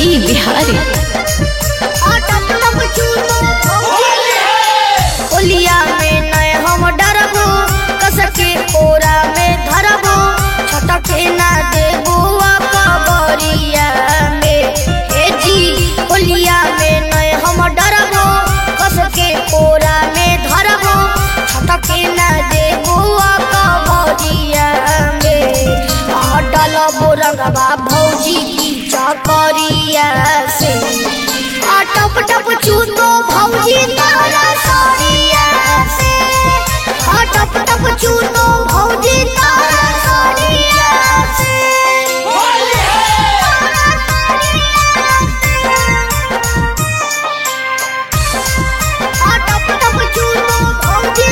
बिहारी। होलिया में नए हम डरबो, कसके कोरा में धरबो, छटके ना देबो कबरिया में। हे जी होलिया में नए हम डरबो, कसके कोरा में धरबो, छटके ना देबो कबरिया में। डलबो रंगबा भौजी की चकरिया से, टप टप चूतो भौजी तारा साड़िया से, टप टप चूतो भौजी तारा साड़िया से। टप टप चूतो भौजी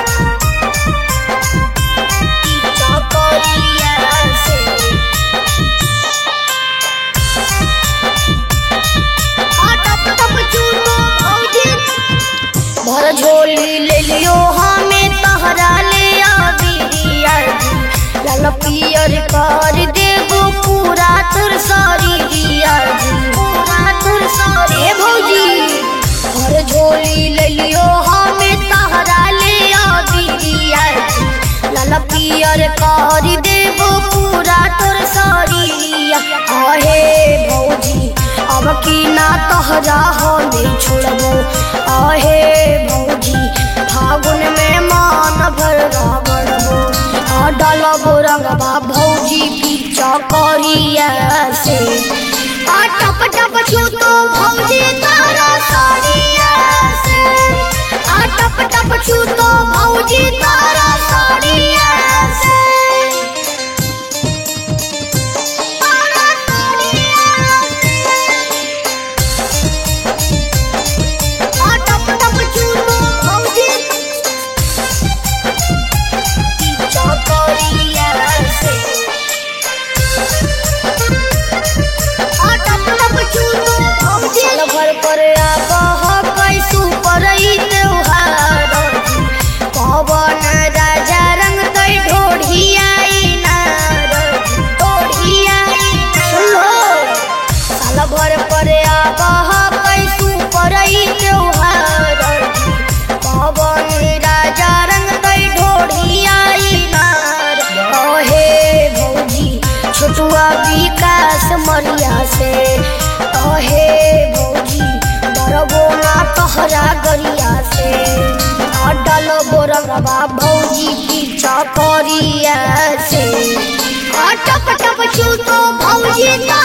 की चकरिया से। भर झोली ले लियो हमें तहरा ले आबिरिया, लाल पियर कर देबो पूरा तुर सरिया, पूरा तुर सरे भौजी। भर झोली ले लियो हमें तहरा ले आबिरिया, लाल पियर कर देबो पूरा तुर सरिया। आहे भौजी अब की ना तहरा हमें छोड़बो, आहे भौजी फागुन में मान भर बढ़बो। डलबो रंगबा भौजी की चकरिया से, टप टप चूतो भौजी तारा साड़िया से, टप टप चूतो भौजी तारा साड़िया से। घर पर आबह कैसू परई त्योहार, पवन राजा रंग कई ढोढ़ियाई नार, ढोढ़ियाई साल भर पर आबह कैसू परई त्योहार, पवन राजा रंग कई ढोढ़ियाई नार। कहे भौजी छोटुआ विकास मरिया से, कहे भौजी डरबो ना तहरा गरिया से। डलबो रंगबा भौजी की चकरिया से, टप टप चूतो भौजी।